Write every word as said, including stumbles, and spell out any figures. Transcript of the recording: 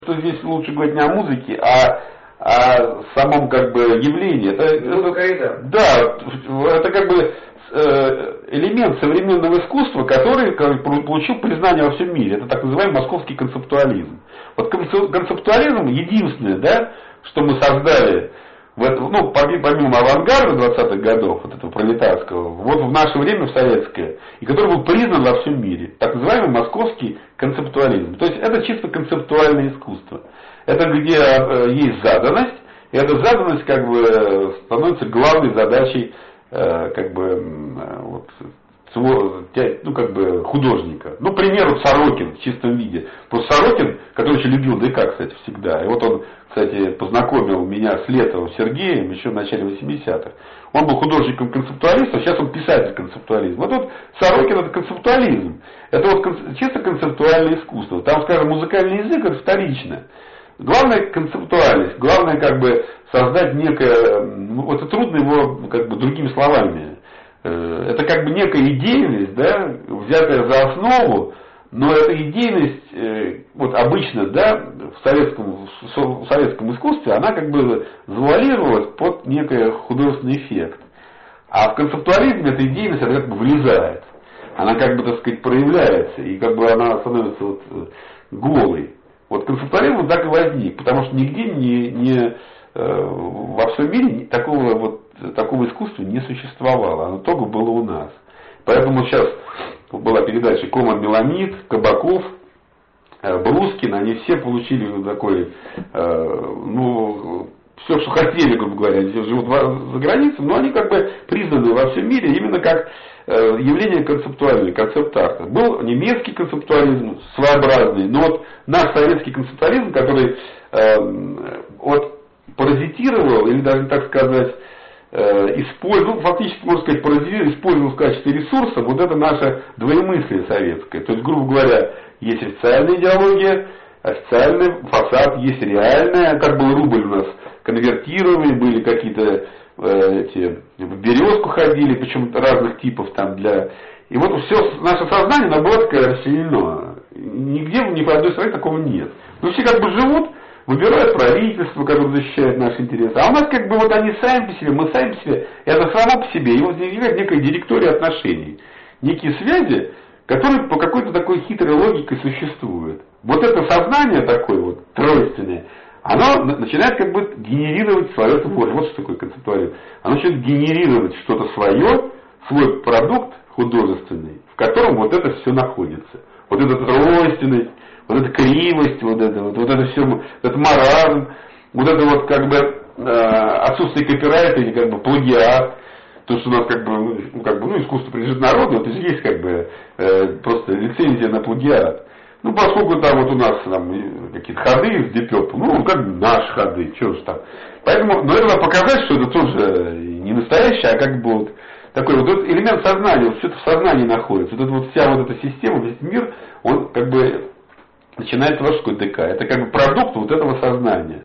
Что здесь лучше говорить не о музыке, а о самом как бы явлении. Это, это, да, это как бы элемент современного искусства, который получил признание во всем мире. Это так называемый московский концептуализм. Вот концептуализм единственное, да, что мы создали, в это, ну, помимо авангарда двадцатых годов, вот этого пролетарского, вот в наше время, в советское, и который был признан во всем мире, так называемый московский концептуализм. То есть это чисто концептуальное искусство. Это где есть заданность, и эта заданность как бы становится главной задачей как бы вот, ну, как бы художника. Ну, к примеру, Сорокин в чистом виде. Просто Сорокин, который очень любил ДК, кстати, всегда. И вот он, кстати, познакомил меня с Летовым Сергеем еще в начале восьмидесятых. Он был художником-концептуалистом, сейчас он писатель-концептуализм. Вот тут Сорокин — это концептуализм. Это вот чисто концептуальное искусство. Там, скажем, музыкальный язык — это вторично. Главное концептуальность, главное как бы создать некое, ну, это трудно его как бы другими словами. Это как бы некая идейность, да, взятая за основу, но эта идейность, вот обычно, да, в советском, в советском искусстве, она как бы завуалировалась под некий художественный эффект. А в концептуализме эта идейность, она как бы влезает. Она как бы, так сказать, проявляется, и как бы она становится вот голой. Вот концептуализм так и возник, потому что нигде не, не во всем мире такого, вот, такого искусства не существовало. Оно только было у нас. Поэтому сейчас была передача Коман Меламид, Кабаков, Брускин. Они все получили такой, ну, все, что хотели, грубо говоря. Они живут за границей, но они как бы признаны во всем мире именно как явление концептуальное, концепт-арта. Был немецкий концептуализм, своеобразный, но вот наш советский концептуализм, который э, вот, паразитировал, или даже так сказать, э, использовал, ну, фактически, можно сказать, паразитировал, использовал в качестве ресурса вот это наше двоемыслие советское. То есть, грубо говоря, есть официальная идеология, официальный фасад, есть реальная, как был рубль у нас конвертируемый, были какие-то эти, в березку ходили, причем разных типов там для... И вот все наше сознание, оно было такое расселено. Нигде, ни по одной стране такого нет. Но все как бы живут, выбирают правительство, которое защищает наши интересы. А у нас как бы вот они сами по себе, мы сами по себе, это само по себе. И вот возникает некая директория отношений. Некие связи, которые по какой-то такой хитрой логике существуют. Вот это сознание такое вот, тройственное, оно начинает как бы генерировать свое творчество. Вот что такое концептуализм. Оно начинает генерировать что-то свое, свой продукт художественный, в котором вот это все находится. Вот эта тройственность, вот эта кривость, вот это, вот, вот это все, вот этот маразм, вот это вот как бы э, отсутствие копирайта или как бы плагиат. То, что у нас как бы, ну, как бы, ну, искусство принадлежит народу, то есть есть как бы э, просто лицензия на плагиат. Ну, поскольку там вот у нас там какие-то ходы из Deep Purple, ну, как бы наши ходы, что же там. Поэтому, но это надо показать, что это тоже не настоящее, а как бы вот такой вот этот элемент сознания, вот все это в сознании находится. Вот эта вот вся вот эта система, весь мир, он как бы начинает творческую ДК. Это как бы продукт вот этого сознания.